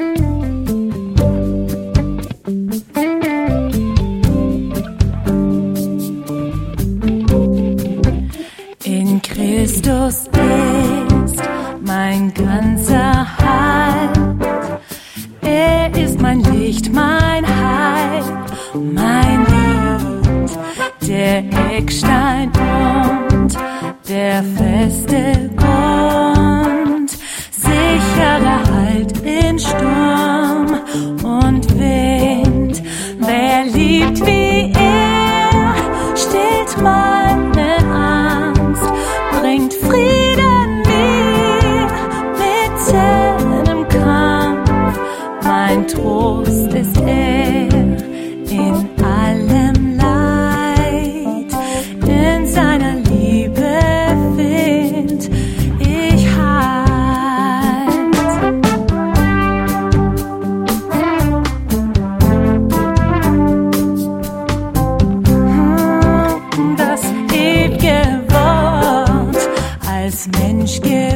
In Christus ist mein ganzer Halt. Er ist mein Licht, mein Heil, mein Lied, der Eckstein und der feste Grund, sicherer Halt in Sturm und Wind. Wer liebt wie er, stillt meine Angst, bringt Frieden mir mit seinem Kampf. Mein Trost ist er in allem Leid, in seiner Liebe find ich Halt. Das ewige Wort als Mensch